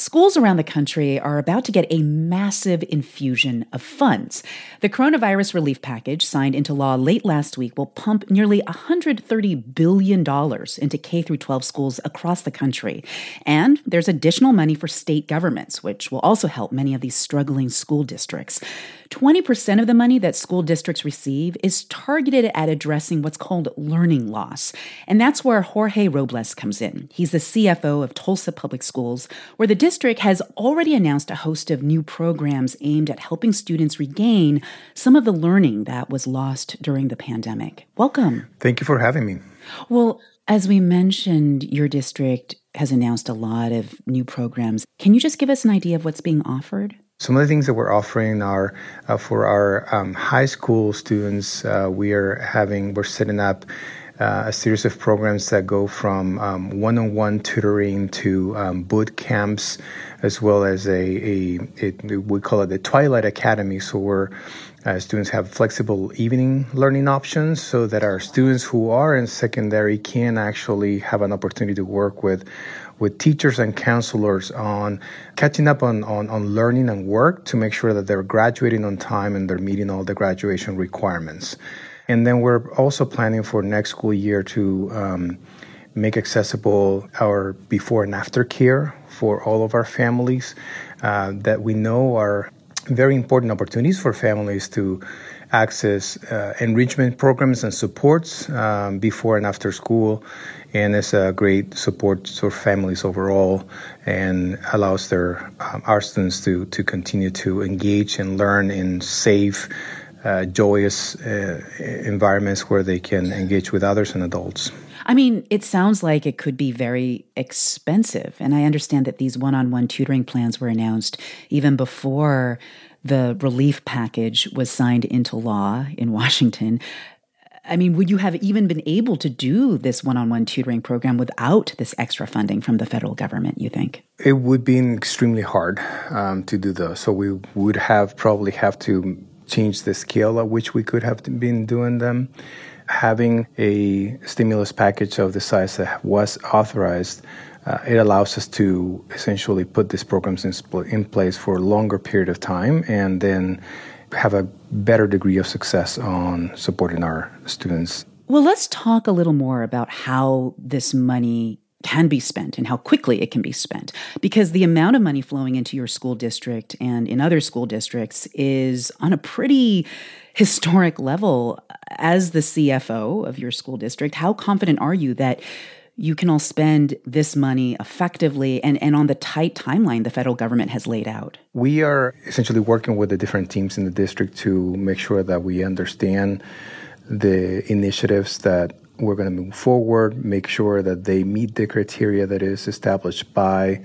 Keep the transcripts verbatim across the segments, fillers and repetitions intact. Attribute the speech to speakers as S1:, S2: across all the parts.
S1: Schools around the country are about to get a massive infusion of funds. The coronavirus relief package, signed into law late last week, will pump nearly one hundred thirty billion dollars into K through twelve schools across the country. And there's additional money for state governments, which will also help many of these struggling school districts. twenty percent of the money that school districts receive is targeted at addressing what's called learning loss. And that's where Jorge Robles comes in. He's the C F O of Tulsa Public Schools, where the district has already announced a host of new programs aimed at helping students regain some of the learning that was lost during the pandemic. Welcome.
S2: Thank you for having me.
S1: Well, as we mentioned, your district has announced a lot of new programs. Can you just give us an idea of what's being offered?
S2: Some of the things that we're offering are uh, for our um, high school students. Uh, we are having, we're setting up uh, a series of programs that go from um, one-on-one tutoring to um, boot camps, as well as a, a it, we call it the Twilight Academy. So where uh, students have flexible evening learning options so that our students who are in secondary can actually have an opportunity to work with with teachers and counselors on catching up on, on, on learning and work to make sure that they're graduating on time and they're meeting all the graduation requirements. And then we're also planning for next school year to um, make accessible our before and after care for all of our families uh, that we know are very important opportunities for families to access uh, enrichment programs and supports um, before and after school. And it's a great support for families overall and allows their um, our students to, to continue to engage and learn in safe, uh, joyous uh, environments where they can engage with others and adults.
S1: I mean, it sounds like it could be very expensive. And I understand that these one-on-one tutoring plans were announced even before the relief package was signed into law in Washington. I mean, would you have even been able to do this one-on-one tutoring program without this extra funding from the federal government, you think?
S2: It would be extremely hard um, to do those. So we would have probably have to change the scale at which we could have been doing them. Having a stimulus package of the size that was authorized, uh, it allows us to essentially put these programs in, in place for a longer period of time and then have a better degree of success on supporting our students.
S1: Well, let's talk a little more about how this money can be spent and how quickly it can be spent, because the amount of money flowing into your school district and in other school districts is on a pretty historic level. As the C F O of your school district, how confident are you that you can all spend this money effectively and, and on the tight timeline the federal government has laid out?
S2: We are essentially working with the different teams in the district to make sure that we understand the initiatives that we're going to move forward, make sure that they meet the criteria that is established by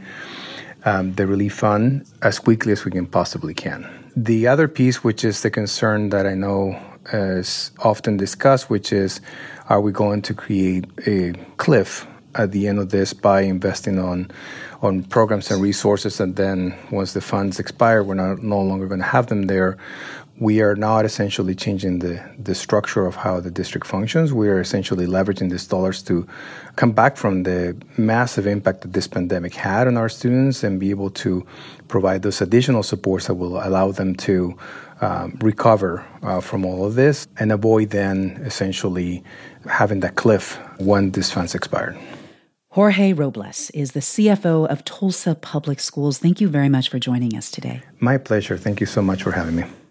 S2: um, the relief fund as quickly as we can possibly can. The other piece, which is the concern that I know is often discussed, which is, are we going to create a cliff at the end of this by investing on on programs and resources, and then once the funds expire, we're not no longer going to have them there? We are not essentially changing the, the structure of how the district functions. We are essentially leveraging these dollars to come back from the massive impact that this pandemic had on our students and be able to provide those additional supports that will allow them to um, recover uh, from all of this and avoid then essentially having that cliff when these funds expired.
S1: Jorge Robles is the C F O of Tulsa Public Schools. Thank you very much for joining us today.
S2: My pleasure. Thank you so much for having me.